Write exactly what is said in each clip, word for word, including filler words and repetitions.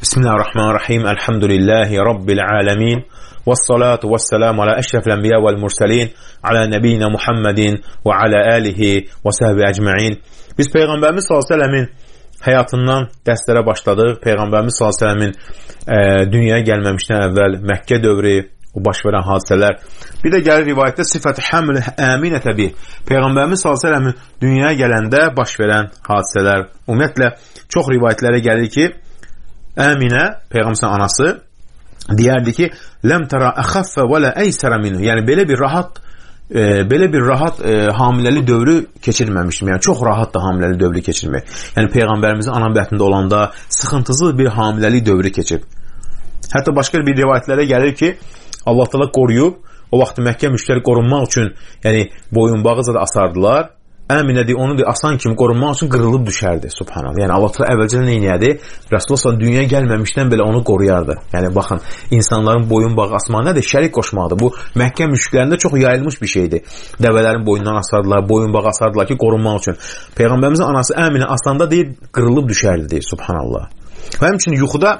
Bismillahirrahmanirrahim. Elhamdülillahi Rabbil alemin. Vessalatu vesselamu ala eşrefil enbiya vel murselin. Ala nebiyyina Muhammedin ve ala alihi ve sahbihi ecma'in. Biz Peygamberimiz sallallahu aleyhi ve sellemin həyatından dərslərə başladıq. Peygamberimiz sallallahu aleyhi ve sellemin e, dünyaya gəlməmişdən əvvəl Məkkə dövrü, o baş verən hadisələr. Bir də gəlir rivayətdə sifət-i həml əminə təbi. Peygamberimiz sallallahu aleyhi ve sellemin dünyaya gələndə baş verən hadisələr. Ümumiyyətlə çox rivayətlərə gəlir ki, Əminə, Peyğəmbərin anası deyərdi ki, "Ləm tara əxəffə və lə əysərə minhu." Yəni belə bir rahat e, belə bir rahat e, hamiləli dövrü keçirməmişdim. Yəni çox rahat da hamiləli dövrü keçirmək. Yəni Peyğəmbərimizin ana bətnində olanda sıxıntısız bir hamiləli dövrü keçib. Hətta başqa bir rivayətlərə gəlir ki, Allah Taala qoruyub, o vaxt Məkkə müşrikləri qorunmaq üçün, yəni boyunbağı da asardılar. Əminə deyir, onu deyir, asan kimi qorunmaq üçün qırılıb düşərdi. Subhanallah. Yəni Allah Taala əvvəlcə nə edirdi? Rasulullah dünyaya gəlməmişdən belə onu qoruyardı. Yəni baxın, insanların boyunbağı asmaq nədir? Şərik qoşmaqdır. Bu Məkkə müşriklərində çox yayılmış bir şeydir. Dəvələrin boyundan asardılar, boyunbağı asardılar ki, qorunmaq üçün. Peyğəmbərimizin anası Əminə asanda deyir, qırılıb düşərdi deyir. Subhanallah. Və həmçinin yuxuda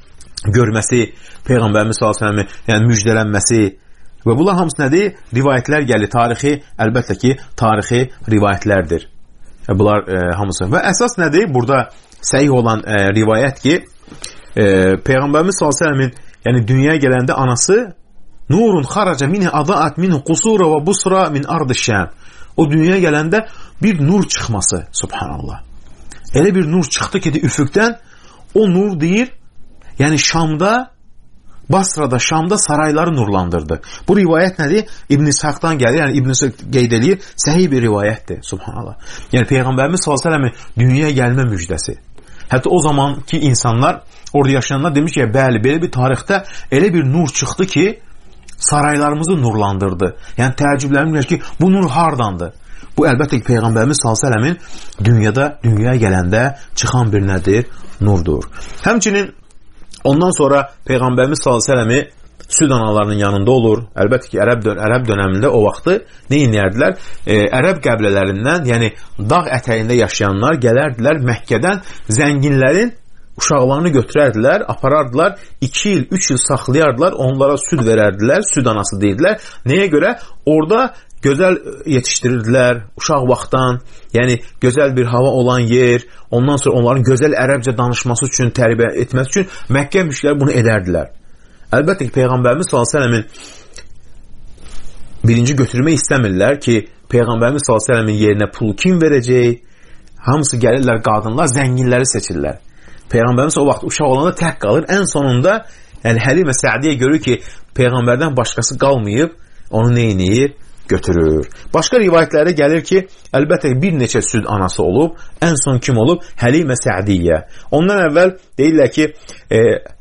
görməsi, Peyğəmbərimiz sallallahu əleyhi və səlləm, yəni müjdələnməsi və bunlar hamısı nədir? Rivayətlər gəlir. Tarixi, əlbəttə ki, tarixi rivayətlərdir. Bunlar e, hamısı. Və əsas nədir? Burada səhih olan e, rivayət ki, e, Peyğəmbərimiz sallallahu əleyhi və səlləmin, yəni dünyaya gələndə anası nurun xaraca minhu adaat minhu qusura və busra min ardı-şam. O dünyaya gələndə bir nur çıxması, subhanallah. Elə bir nur çıxdı ki, üfüqdən o nur deyir, yəni Şamda, Basrada, Şamda sarayları nurlandırdı. Bu rivayət nədir? İbn İshaqdan gəlir, yəni İbn İshaq qeyd edir, səhih bir rivayətdir, subhanallah. Yəni Peyğəmbərimiz sallallahu əleyhi və səlləmin dünyaya gəlmə müjdəsi. Hətta o zamanki insanlar, orada yaşayanlar demiş ki, bəli, belə bir tarixdə elə bir nur çıxdı ki, saraylarımızı nurlandırdı. Yəni təəccüblənirlər ki, bu nur hardandır? Bu əlbəttə ki, Peyğəmbərimiz sallallahu əleyhi və səlləmin dünyada, dünyaya gələndə çıxan bir nədir? Nurdur. Həmçinin ondan sonra Peyğəmbərimiz sallallahu əleyhi və səlləmi süd analarının yanında olur. Əlbəttə ki, ərəb, dön ərəb dönəmində o vaxtı nə edərdilər? E, ərəb qəbilələrindən, yəni dağ ətəyində yaşayanlar gələrdilər Məkkədən zənginlərin uşaqlarını götürərdilər, aparardılar, iki il, üç il saxlayardılar, onlara süd verərdilər, süd anası deyirlər. Nəyə görə? Orada gözəl yetişdirirdilər uşaq vaxtdan, yəni gözəl bir hava olan yer, ondan sonra onların gözəl ərəbcə danışması üçün, tərbiyə etməsi üçün Məkkə müşrikləri bunu edərdilər. Əlbəttə ki, Peyğəmbərimiz sallallahu əleyhi və səlləmin birinci götürmək istəmirlər ki, Peyğəmbərimiz sallallahu əleyhi və səlləmin yerinə pul kim verəcək? Hamısı gəlirlər, qadınlar zənginləri seçirlər. Peyğəmbərimiz o vaxt uşaq olanda tək qalır. Ən sonunda, yəni Həlimə Sə'diyə görür ki, Peyğəmbərdən başqası qalmayıb, onu nə edir? Götürür. Başqa rivayətlərdə gəlir ki, əlbəttə bir neçə süd anası olub, ən son kim olub? Həlimə Sə'diyyə. Ondan əvvəl deyirlər ki, e,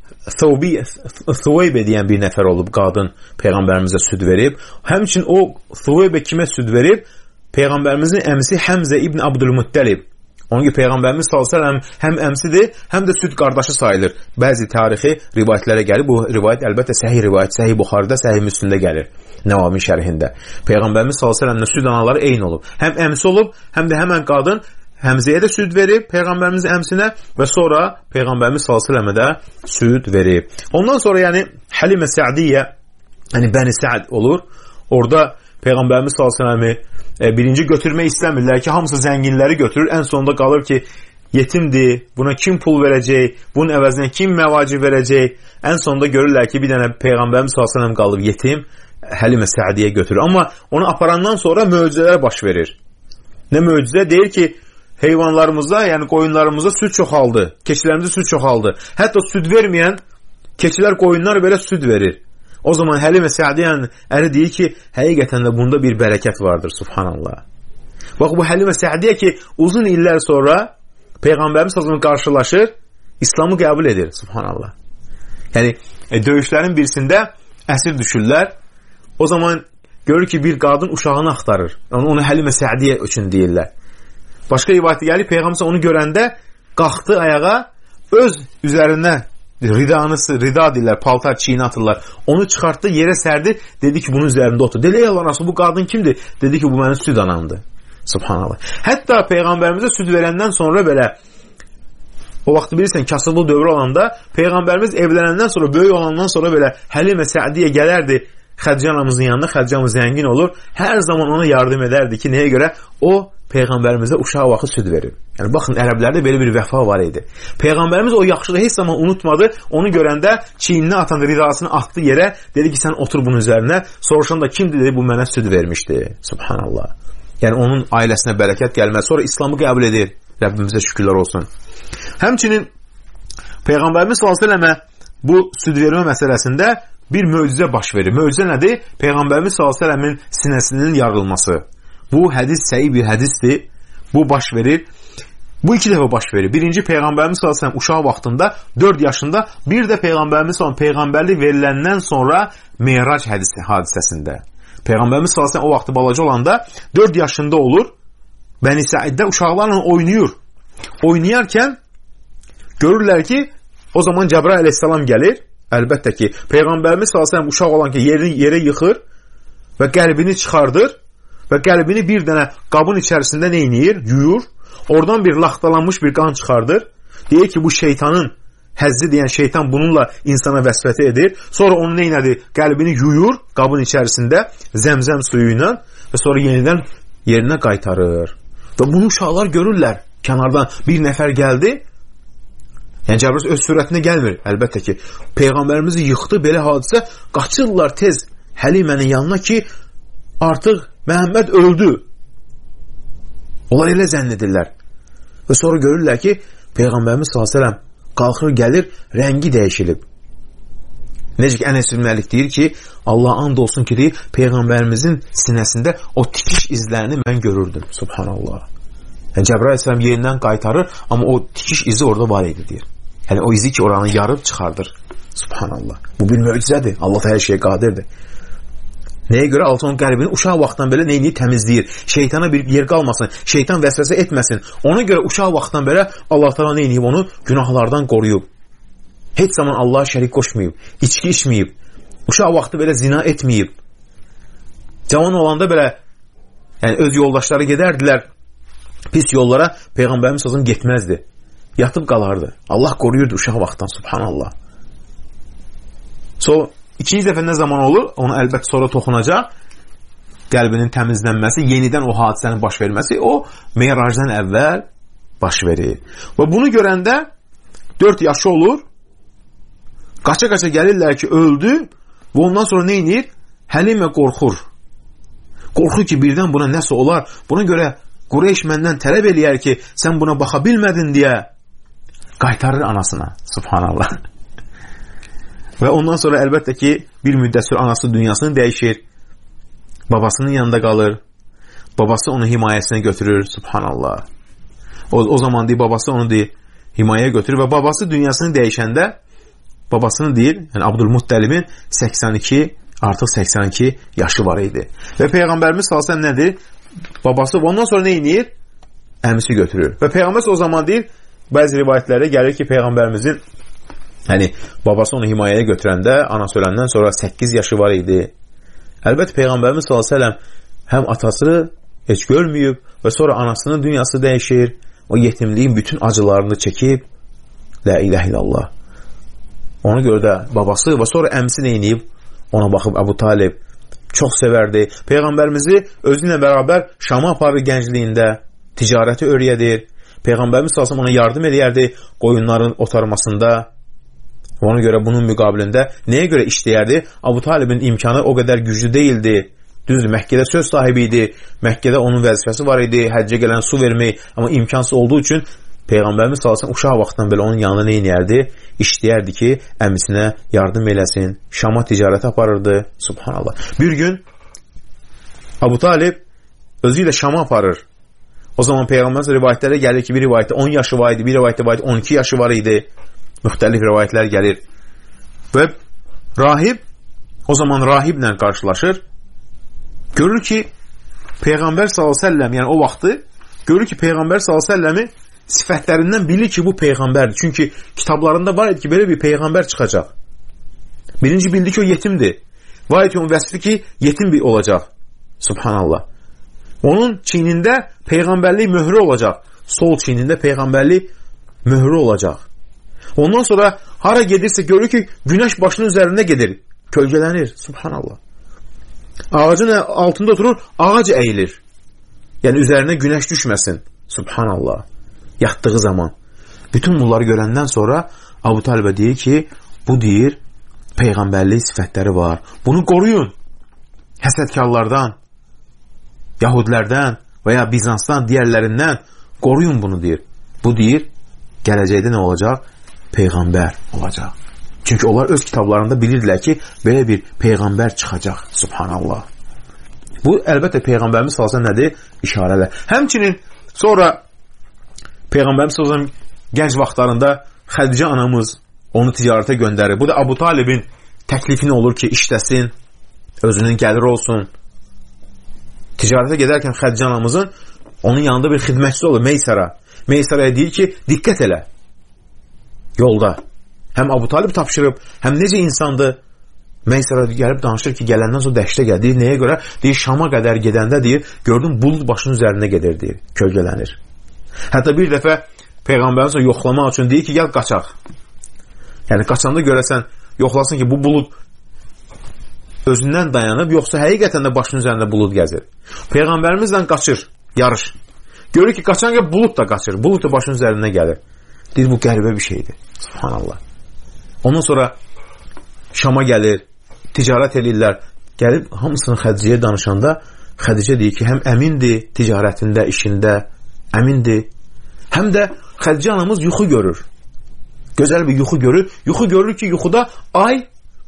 Thuwaybə deyən bir nəfər olub, qadın Peyğəmbərimizə süd verib. Həmçinin o Thuwaybə kimə süd verib? Peyğəmbərimizin əmisi Həmzə ibn Abdülmüttəlib. Onun ki, Peyğəmbərimiz sallallahu əleyhi və səlləm həm əmsidir, həm də süd qardaşı sayılır. Bəzi tarixi rivayətlərə gəlir. Bu rivayət əlbəttə səhih rivayət, Səhih Buxarıda, Səhih Müslimdə gəlir. Nəvavi şərhində. Peyğəmbərimiz sallallahu əleyhi və səlləmlə süd anaları eyni olub. Həm əmsi olub, həm də həmən qadın Həmzəyə də süd verib, Peyğəmbərimizin əmsinə və sonra Peyğəmbərimiz sallallahu əleyhi və səlləmə də süd verib. Ondan sonra yəni Həlimə Sə'diyyə, yəni Bəni Sə'd olur. Orada Peyğəmbərimiz sallallahu əleyhi və səlləmi birinci götürmək istəmirlər ki, hamısı zənginləri götürür. Ən sonunda qalır ki, yetimdir, buna kim pul verəcək, bunun əvəzinə kim məvacib verəcək. Ən sonunda görürlər ki, bir dənə Peyğəmbərimiz sallallahu əleyhi və səlləm qalıb yetim, Həlimə Sə'diyyə götürür. Amma onu aparandan sonra möcüzələr baş verir. Nə möcüzə? Deyir ki, heyvanlarımızda, yəni qoyunlarımızda süd çoxaldı, keçilərimizdə süd çoxaldı. Hətta süd verməyən keçilər, qoyunlar belə süd verir. O zaman Həlimə Sə'diyyənin əri deyir ki, həqiqətən də bunda bir bərəkət vardır, subhanallah. Bax, bu Həlimə Sə'diyyə ki, uzun illər sonra Peyğəmbərimiz sallallahu əleyhi və səlləm qarşılaşır, İslamı qəbul edir, subhanallah. Yəni, e, döyüşlərin birisində əsir düşürlər. O zaman görür ki, bir qadın uşağını axtarır. Onu, onu Həlimə Sə'diyyə üçün deyirlər. Başqa rivayətdə gəlir, Peyğəmbər onu görəndə qalxdı ayağa, öz üzərinə ridanısı, rida deyirlər, paltar çiyinə atırlar. Onu çıxartdı, yerə sərdi, dedi ki, bunun üzərində otur. Dedi, ey Allah Rasulü, bu qadın kimdir? Dedi ki, bu mənim süd anamdır. Subhanallah. Hətta Peyğəmbərimizə süd verəndən sonra belə O vaxt bilirsən, kasıblı dövrü olanda Peyğəmbərimiz evlənəndən sonra, böyük olandan sonra belə Həlimə Səədiyyə gələrdi Xədicə anamızın yanında. Xədicə anamız zəngin olur. Hər zaman ona yardım edərdi ki, nəyə görə? O Peyğəmbərimizə uşaq vaxtı süd verir. Yəni baxın, ərəblərdə belə bir vəfa var idi. Peyğəmbərimiz o yaxşılığı heç zaman unutmadı. Onu görəndə çiynini atan, ridasını atdı yerə. Dedi ki, sən otur bunun üzərinə. Soruşanda kimdir dedi, bu mənə süd vermişdi. Subhanallah. Yəni onun ailəsinə bərəkət gəlməz. Sonra İslamı qəbul edir. Rəbbimizə şükürlər olsun. Həmçinin Peyğəmbərimiz sallallahu əleyhi və səlləmə bu süd vermə məsələsində bir möcüzə baş verir. Möcüzə nədir? Peyğəmbərimiz sallallahu əleyhi və səlləmin sinəsinin yarılması. Bu hədis səhi bir hədisdir. Bu baş verir. Bu iki dəfə baş verir. Birinci Peyğəmbərimiz sallallahu əleyhi və səlləm uşaq vaxtında dörd yaşında, bir də Peyğəmbərimiz sallallahu peyğəmbərlik veriləndən sonra Meyrac hədisi hadisəsində. Peyğəmbərimiz sallallahu əleyhi və səlləm o vaxtı balaca olanda dörd yaşında olur. Bəni Səiddə uşaqlarla oynayır. Oynayarkən görürlər ki, o zaman Cəbrail əleyhissalam gəlir. Əlbəttə ki, Peyğəmbərimiz sallallahu əleyhi və səlləm uşaq olan ki, yerini yerə yıxır və qəlbini çıxardır və qəlbini bir dənə qabın içərisində neyniyir? Yuyur. Oradan bir laxtalanmış bir qan çıxardır. Deyir ki, bu şeytanın həzzi deyən şeytan bununla insana vəsvəti edir. Sonra onu neynədir? Qəlbini yuyur qabın içərisində zəmzəm suyu ilə və sonra yenidən yerinə qaytarır. Və bunu uşaqlar görürlər. Kənardan bir nəfər gəldi. Yəni Cəbrail öz sürətində gəlmir. Əlbəttə ki, Peyğəmbərimizi yıxdı belə hadisə. Qaçırlar tez Həlimənin yanına ki, artıq Məhəmməd öldü. Onlar elə zənn edirlər. Və sonra görürlər ki, Peyğəmbərimiz sallallahu əleyhi və səlləm qalxır, gəlir, rəngi dəyişilib. Necə ki, Ənəs ibn Məlik deyir ki, Allah and olsun ki, deyir, Peyğəmbərimizin sinəsində o tikiş izlərini mən görürdüm. Subhanallah. Yəni Cəbrail əleyhissalam yerindən qaytarır, amma o tikiş izi orada var idi, deyir. Yəni o izi ki, oranı yarıb çıxardır. Subhanallah. Bu bir möcüzədir. Allah da hər şeyə qadirdir. Nəyə görə? Allah onun qəlbini uşaq vaxtdan belə neyini təmizləyir. Şeytana bir yer qalmasın. Şeytan vəsvəsə etməsin. Ona görə uşaq vaxtdan belə Allah Teala neyniyib onu? Günahlardan qoruyub. Heç zaman Allah'a şərik qoşmayıb. İçki içməyib. Uşaq vaxtı belə zina etməyib. Cavan olanda belə yəni öz yoldaşları gedərdilər pis yollara. Peyğəmbərimiz sözüm getməzdi. Yatıb qalardı. Allah qoruyurdu uşaq vaxtdan. Subhanallah. So İkinci dəfə nə zaman olur? Onu əlbəttə sonra toxunacaq. Qəlbinin təmizlənməsi, yenidən o hadisənin baş verməsi, o Meyracdan əvvəl baş verir. Və bunu görəndə dörd yaşı olur. Qaça-qaça gəlirlər ki, öldü və ondan sonra nə edir? Həlimə qorxur. Qorxur ki, birdən buna nəsə olar. Buna görə Qureyş məndən tələb eləyər ki, sən buna baxa bilmədin deyə qaytarır anasına. Subhanallah. Və ondan sonra əlbəttə ki, bir müddət sonra anası dünyasını dəyişir. Babasının yanında qalır. Babası onu himayəsinə götürür. Subhanallah. O, o zaman deyir, babası onu deyir, himayəyə götürür və babası dünyasını dəyişəndə babasını deyir, yəni Abdülmuttəlibin səksən iki, artıq səksən iki yaşı var idi. Və Peyğəmbərimiz sallallahu əleyhi və səlləm nədir? Babası ondan sonra nə edir? Əmisi götürür. Və Peyğəmbər o zaman deyir, bəzi rivayətlərdə gəlir ki, Peyğəmbərimizin yəni, babası onu himayəyə götürəndə, anası öləndən sonra səkkiz yaşı var idi. Əlbəttə, Peyğəmbərimiz sallallahu əleyhi və səlləm həm atası heç görməyib və sonra anasının dünyası dəyişir. O yetimliyin bütün acılarını çəkib. La ilahe illallah. Ona görə də babası və sonra əmsi neyniyib? Ona baxıb Əbu Talib çox sevərdi. Peyğəmbərimizi özü ilə bərabər Şama aparır gəncliyində. Ticarəti öyrədir. Peyğəmbərimiz sallallahu əleyhi və səlləm ona yardım edərdi qoyunların otarmasında. Ona görə bunun müqabilində nəyə görə işləyərdi? Əbu Talibin imkanı o qədər güclü deyildi. Düzdür, Məkkədə söz sahibi idi. Məkkədə onun vəzifəsi var idi. Həccə gələn su vermək. Amma imkansız olduğu üçün Peyğəmbərimiz sallallahu əleyhi və səlləm uşaq vaxtdan belə onun yanına nə edərdi? İşləyərdi ki, əmisinə yardım eləsin. Şama ticarət aparırdı. Subhanallah. Bir gün Əbu Talib özü ilə Şama aparır. O zaman Peyğəmbərimiz rivayətlərdə gəlir ki, bir rivayətdə on yaşı var idi, bir rivayətdə var idi, on iki yaşı var idi. Müxtəlif rivayətlər gəlir. Və rahib o zaman rahiblə qarşılaşır. Görür ki, Peyğəmbər sallallahu əleyhi və səlləm, yəni o vaxtı görür ki, Peyğəmbər sallallahu əleyhi və səlləmin sifətlərindən bilir ki, bu Peyğəmbərdir. Çünki kitablarında var idi ki, belə bir Peyğəmbər çıxacaq. Birinci bildi ki, o yetimdir. Var idi ki, onun vəsfi ki, yetim bir olacaq. Subhanallah. Onun çiynində Peyğəmbərlik möhrü olacaq. Sol çiynində Peyğəmbərlik möhrü olacaq. Ondan sonra hara gedirsə görür ki, günəş başının üzərində gedir, kölgələnir. Subhanallah. Ağacın altında oturur, ağac əyilir. Yəni üzərinə günəş düşməsin. Subhanallah. Yatdığı zaman. Bütün bunları görəndən sonra Abu Talibə deyir ki, bu deyir, peyğəmbərlik sifətləri var. Bunu qoruyun. Həsədkarlardan, Yahudilərdən və ya Bizansdan, digərlərindən qoruyun bunu deyir. Bu deyir, gələcəkdə nə olacaq? Peyğəmbər olacaq. Çünki onlar öz kitablarında bilirdilər ki, belə bir peyğəmbər çıxacaq. Subhanallah. Bu, əlbəttə, Peyğəmbərimiz sallallahu nədir? İşarələr. Həmçinin sonra Peyğəmbərimiz sallallahu gənc vaxtlarında Xədicə anamız onu ticarətə göndərir. Bu da Abu Talibin təklifini olur ki, işləsin, özünün gəliri olsun. Ticarətə gedərkən Xədicə anamızın onun yanında bir xidmətçisi olur, Meysara. Meysaraya deyir ki, diqqət elə yolda. Həm Abu Talib tapşırıb, həm necə insandır. Meysara gəlib danışır ki, gələndən sonra dəhşətə gəlir. Deyir, nəyə görə? Deyir, Şama qədər gedəndə deyir, gördüm, bulud başının üzərində gedir, deyir, kölgələnir. Hətta bir dəfə Peyğəmbərimiz yoxlamaq üçün deyir ki, gəl qaçaq. Yəni, qaçanda görəsən, yoxlasın ki, bu bulud özündən dayanıb, yoxsa həqiqətən də başının üzərində bulud gəzir. Peyğəmbərimizlə qaçır, yarış. Görür ki, qaçan ki, bulud da qaçır, bulud da başının üzərində gəlir. Deyir, bu qəribə bir şeydir. Subhanallah. Ondan sonra Şama gəlir, ticarət edirlər. Gəlib, hamısını Xədicəyə danışanda, Xədicə deyir ki, həm əmindir ticarətində, işində, əmindir. Həm də Xədicə anamız yuxu görür. Gözəl bir yuxu görür. Yuxu görür ki, yuxuda ay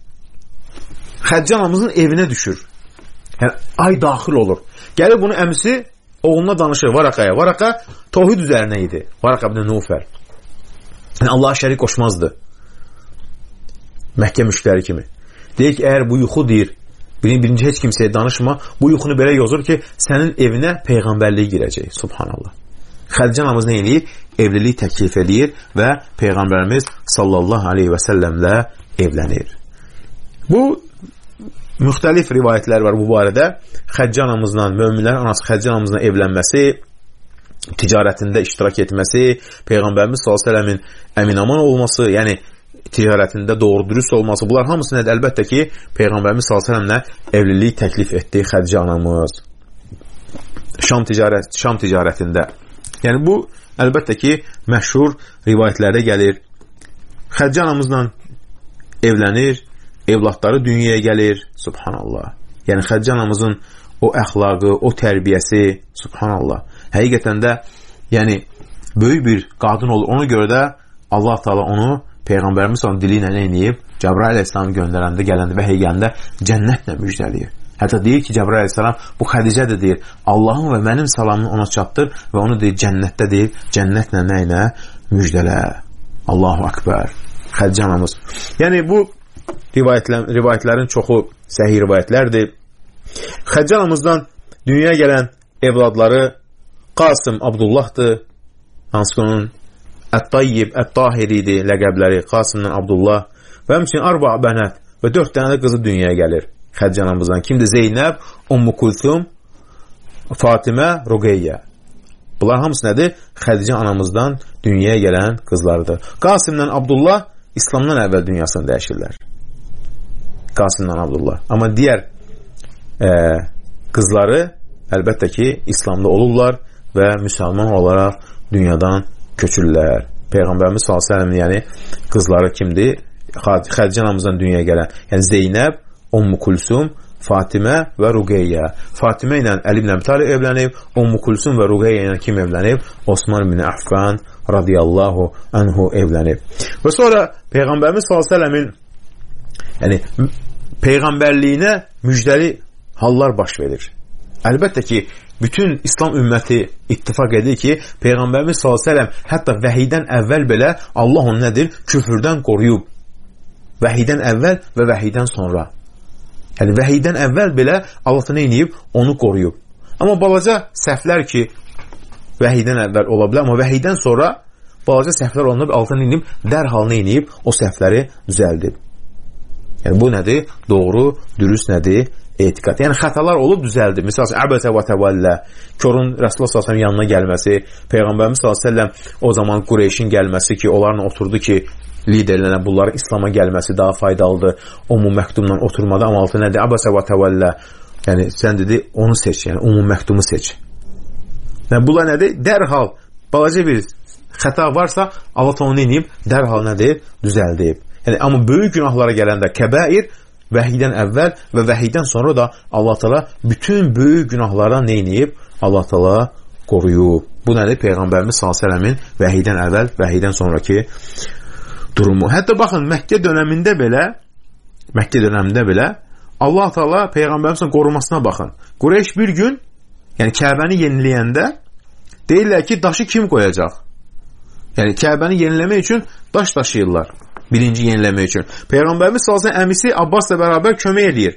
Xədicə anamızın evinə düşür. Yəni, ay daxil olur. Gəlir bunu əmisi oğluna danışır, Varaqaya. Varaqa tohid üzərinə idi. Varaqa ibn Nufəl. Yəni, Allaha şərik qoşmazdı. Məkkə müşkləri kimi. Deyir ki, əgər bu yuxu deyir, birinci heç kimsəyə danışma, bu yuxunu belə yozur ki, sənin evinə peyğəmbərliyi girəcək. Subhanallah. Xədicə anamız nə edir? Evlilik təklif edir və Peyğəmbərimiz sallallahu aleyhi və səlləmlə evlənir. Bu, müxtəlif rivayətlər var bu barədə. Xədicə anamızla, möminlərin anası Xədicə anamızla evlənməsi, ticarətində iştirak etməsi, Peyğəmbərimiz sallallahu aleyhi və səlləmin əminaman olması, yəni ticarətində doğru dürüst olması, bunlar hamısı nədir? Əlbəttə ki, Peyğəmbərimiz sallallahu əleyhi və səlləmlə evlilik təklif etdi Xədicə anamız. Şam ticarət, Şam ticarətində. Yəni bu əlbəttə ki, məşhur rivayətlərdə gəlir. Xədicə anamızla evlənir, evlatları dünyaya gəlir. Subhanallah. Yəni Xədicə anamızın o əxlaqı, o tərbiyəsi, subhanallah. Həqiqətən də yəni böyük bir qadın olur. Ona görə də Allah Taala onu Peyğəmbərimiz onun dili ilə nə edib? Cəbrail əleyhissalam göndərəndə, gələndə və heygəndə cənnətlə müjdələyir. Hətta deyir ki, Cəbrail əleyhissalam bu Xədicə də deyir, Allahın və mənim salamını ona çatdır və onu deyir, cənnətdə deyir, cənnətlə nə ilə müjdələ. Allahu Akbar. Xədicə anamız. Yəni bu rivayətlər, rivayətlərin çoxu səhih rivayətlərdir. Xədicə anamızdan dünyaya gələn evladları Qasım Abdullahdır. Hansı onun Ət-Tayyib, Ət-Tahiri idi ləqəbləri, Qasımdan Abdullah və həmçinin Arba bənət və dörd dənə də qızı dünyaya gəlir Xədicə anamızdan. Kimdir? Zeynəb, Ummu Kulthum, Fatimə, Ruqeyyə. Bunlar hamısı nədir? Xədicə anamızdan dünyaya gələn qızlardır. Qasımdan Abdullah İslamdan əvvəl dünyasını dəyişirlər. Qasımdan Abdullah. Amma digər e, qızları əlbəttə ki, İslamda olurlar və müsəlman olaraq dünyadan köçürlər. Peyğəmbərimiz sallallahu əleyhi və səlləm yəni qızları kimdir? Xədicə anamızdan dünyaya gələn. Yəni Zeynəb, Ummu Kulsum, Fatimə və Ruqeyyə. Fatimə ilə Əli ibn Əbi Talib evlənib, Ummu Kulsum və Ruqeyyə ilə kim evlənib? Osman ibn Affan radiyallahu anhu evlənib. Və sonra Peyğəmbərimiz sallallahu əleyhi və səlləmin yəni peyğəmbərliyinə müjdəli hallar baş verir. Əlbəttə ki, bütün İslam ümməti ittifaq edir ki, Peyğəmbərimiz sallallahu əleyhi və səlləm hətta vəhiydən əvvəl belə Allah onu nədir? Küfrdən qoruyub. Vəhiydən əvvəl və vəhiydən sonra. Yəni vəhiydən əvvəl belə Allah nə edib? Onu qoruyub. Amma balaca səhvlər ki, vəhiydən əvvəl ola bilər, amma vəhiydən sonra balaca səhvlər olunub, Allah nə edib? Dərhal nə edib? O səhvləri düzəldib. Yəni bu nədir? Doğru, dürüst nədir? etiqad. Yəni xətalar olub düzəldi. Məsələn, əbəsə və təvəllə, körün Rasulullah sallallahu əleyhi və səlləm yanına gəlməsi, Peyğəmbərimiz sallallahu əleyhi və səlləm o zaman Qureyşin gəlməsi ki, onlarla oturdu ki, liderlərlə bunların İslam'a gəlməsi daha faydalıdır. Umum məktubla oturmadı, amma altı nədir? Əbəsə və təvəllə. Yəni sən dedi, onu seç, yəni umum məktubu seç. Yəni bunlar nədir? Dərhal balaca bir xəta varsa, Allah onu edib, dərhal nədir? Düzəldib. Yəni amma böyük günahlara gələndə kəbair vəhiydən əvvəl və vəhiydən sonra da Allah Teala bütün böyük günahlardan nə edib? Allah Teala qoruyub. Bu nədir? Peyğəmbərimiz sallallahu əleyhi və səlləmin vəhiydən əvvəl, vəhiydən sonraki durumu. Hətta baxın, Məkkə dönəmində belə, Məkkə dönəmində belə Allah Teala Peyğəmbərimizin qorumasına baxın. Qureyş bir gün, yəni Kəbəni yeniləyəndə deyirlər ki, daşı kim qoyacaq? Yəni Kəbəni yeniləmək üçün daş daşıyırlar. Birinci yeniləmək üçün. Peyğəmbərimiz sallallahu əleyhi və səlləm əmisi Abbasla bərabər kömək edir.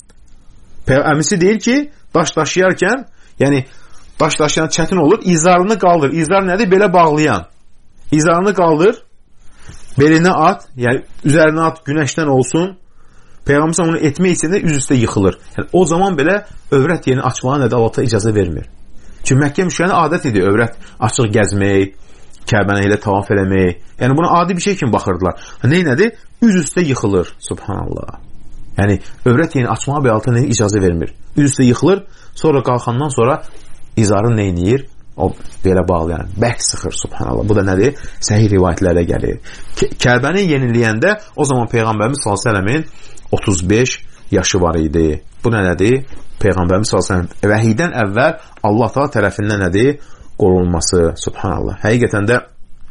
Əmisi deyir ki, daş daşıyarkən, yəni daş daşıyan çətin olur, izarını qaldır. İzar nədir? Belə bağlayan. İzarını qaldır, belinə at, yəni üzərinə at, günəşdən olsun. Peyğəmbər onu etmək üçün də üz üstə yıxılır. Yəni o zaman belə övrət yerini açmağa nədə Allah icazə vermir. Çünki Məkkə müşriklərinə adət idi övrət açıq gəzmək, Kəbəni ilə tavaf eləmək. Yəni buna adi bir şey kimi baxırdılar. Nə nədir? Üz üstə yıxılır. Subhanallah. Yəni övrət yerini açmağa belə Allah icazə vermir. Üz üstə yıxılır, sonra qalxandan sonra izarı nə edir? O belə bağlayan, bərk sıxır. Subhanallah. Bu da nədir? Səhih rivayətlərə gəlir. Kəbəni yeniləyəndə o zaman Peyğəmbərimiz sallallahu əleyhi və səlləmin otuz beş yaşı var idi. Bu nə nədir? Peyğəmbərimiz sallallahu əleyhi və səlləm vəhiydən əvvəl Allah Teala tərəfindən nədir? Qorunması. Subhanallah. Həqiqətən də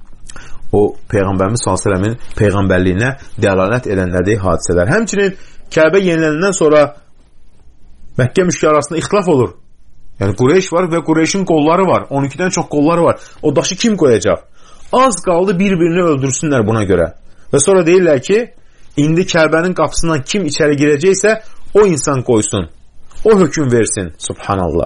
o Peyğəmbərimiz sallallahu əleyhi və səlləmin peyğəmbərliyinə dəlalət edən nədir? Hadisələr. Həmçinin Kəbə yenilənəndən sonra Məkkə müşrikləri arasında ixtilaf olur. Yəni Qureyş var və Qureyşin qolları var. on ikidən çox qolları var. O daşı kim qoyacaq? Az qaldı bir-birini öldürsünlər buna görə. Və sonra deyirlər ki, indi Kəbənin qapısından kim içəri girəcəksə, o insan qoysun. O hökm versin. Subhanallah.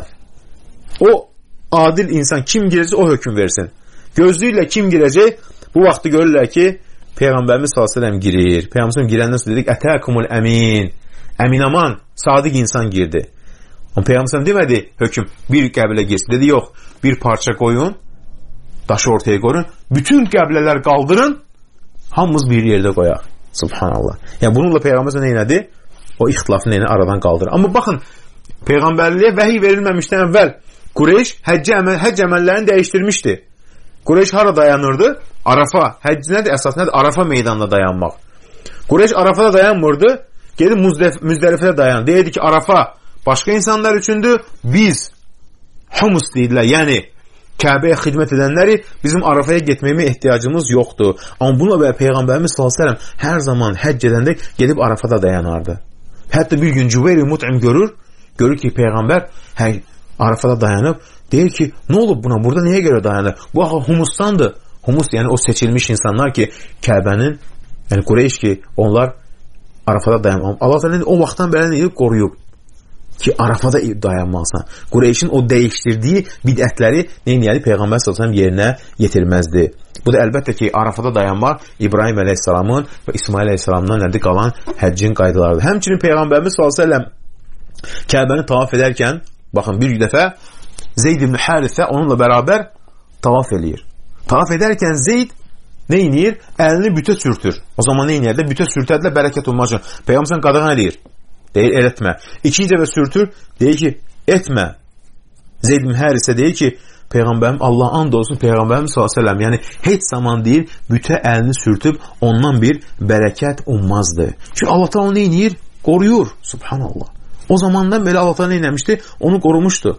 O adil insan kim girəcək, o hökm versin. Gözlüylə kim girəcək? Bu vaxtı görürlər ki, Peyğəmbərimiz sallallahu əleyhi və səlləm girir. Peyğəmbərimiz girəndən sonra dedik, ətəkumul əmin. Əminaman, sadiq insan girdi. Amma Peyğəmbər demədi, hökm bir qəbilə girsin. Dedi, yox, bir parça qoyun, daşı ortaya qoyun, bütün qəbilələr qaldırın, hamımız bir yerdə qoyaq. Subhanallah. Yəni bununla Peyğəmbər nə elədi? O ixtilafı nə aradan qaldırır. Amma baxın, Peyğəmbərliyə vəhiy verilməmişdən əvvəl Qureyş həcc əməl, həcc əməllərini dəyişdirmişdi. Qureyş hara dayanırdı? Arafa. Həcc nədir? Əsas nədir? Arafa meydanında dayanmaq. Qureyş Arafada dayanmırdı. Gedib Müzdəlifədə dayan. Deyirdi ki, Arafa başqa insanlar üçündür. Biz humus deyirlər. Yəni Kəbəyə xidmət edənləri bizim Arafaya getməyimə ehtiyacımız yoxdur. Amma bununla belə Peyğəmbərimiz sallallahu əleyhi və səlləm hər zaman həcc edəndə gedib Arafada dayanardı. Hətta bir gün Cüveyr Mut'im görür, görür ki, Peyğəmbər hər Arafada dayanıb, deyir ki, nə olub buna? Burada niyə görə dayanır? Bu axı humustandır. Humus yəni o seçilmiş insanlar ki, Kəbənin, yəni Qureyş ki, onlar Arafada dayanmam. Allah Teala o vaxtdan belə edib qoruyub ki, Arafada dayanmalısan. Qureyşin o dəyişdirdiyi bidətləri neynəyəli Peyğəmbər sallallahu əleyhi və səlləm yerinə yetirməzdi. Bu da əlbəttə ki, Arafada dayanmaq İbrahim əleyhissalamın və İsmail əleyhissalamdan nədir qalan həccin qaydalarıdır. Həmçinin Peyğəmbərimiz sallallahu əleyhi və səlləm Kəbəni tavaf edərkən, baxın bir dəfə Zeyd ibn Harisə onunla bərabər tavaf eləyir. Tavaf edərkən Zeyd nə edir? Əlini bütə sürtür. O zaman nə edir? Bütə sürtədilə bərəkət olmaq üçün. Peyğəmbər qadağan edir. Deyir, el etmə. İkinci dəfə sürtür, deyir ki, etmə. Zeyd ibn Harisə deyir ki, Peyğəmbərim, Allah and olsun Peyğəmbərim sallallahu əleyhi və səlləm, yəni heç zaman deyir, bütə əlini sürtüb ondan bir bərəkət olmazdı. Çünki Allah Teala onu nə edir? Qoruyur. Subhanallah. O zamandan belə Allah Teala nə etmişdi? Onu qorumuşdu.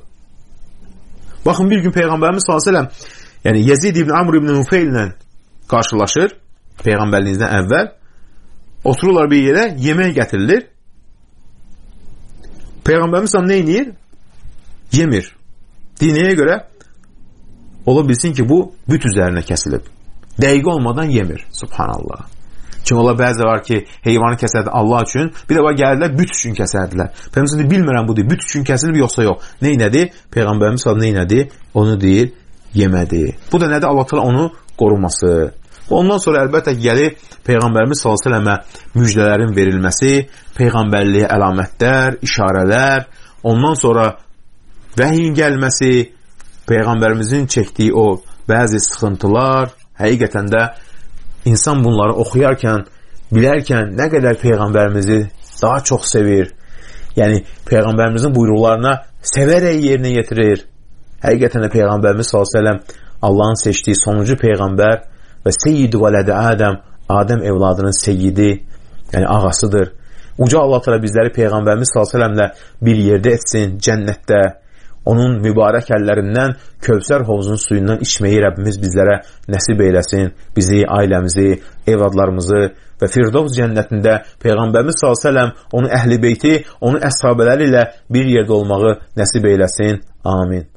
Baxın bir gün Peyğəmbərimiz sallallahu əleyhi və səlləm, yəni Yezid ibn Amr ibn Nufeyl ilə qarşılaşır, Peyğəmbərliyinizdən əvvəl. Otururlar bir yerə, yemək gətirilir. Peyğəmbərimiz nə edir? Yemir. Dinəyə görə ola bilsin ki, bu büt üzərinə kəsilib. Dəqiqə olmadan yemir. Subhanallah. Çünki ola bəzi var ki, heyvanı kəsərdi Allah üçün, bir də var gəlirlər, büt üçün kəsərdilər. Peyğəmbərimiz deyir, bilmirəm bu deyir, büt üçün kəsilib yoxsa yox. Nə inədi? Peyğəmbərimiz nə inədi? Onu deyir, yemədi. Bu da nədir? Allah Teala onu qoruması. Ondan sonra əlbəttə gəlir Peyğəmbərimiz sallallahu əleyhi və səlləmə müjdələrin verilməsi, peyğəmbərliyə əlamətlər, işarələr, ondan sonra vəhiyin gəlməsi, Peyğəmbərimizin çəkdiyi o bəzi sıxıntılar, həqiqətən də insan bunları oxuyarkən, bilərkən nə qədər Peyğəmbərimizi daha çox sevir. Yəni, Peyğəmbərimizin buyruqlarına sevərək yerinə yetirir. Həqiqətən də Peyğəmbərimiz sallallahu əleyhi və səlləm Allahın seçdiyi sonuncu Peyğəmbər və Seyyid-i Vələdə Ədəm, Adəm evladının seyyidi, yəni ağasıdır. Uca Allah təala bizləri Peyğəmbərimiz sallallahu əleyhi və səlləmlə bir yerdə etsin, cənnətdə. Onun mübarək əllərindən Kövsər hovuzunun suyundan içməyi Rəbbimiz bizlərə nəsib eyləsin. Bizi, ailəmizi, evladlarımızı və Firdovs cənnətində Peyğəmbərimiz sallallahu əleyhi və səlləm, onun əhl-i beyti, onun əshabələri ilə bir yerdə olmağı nəsib eyləsin. Amin.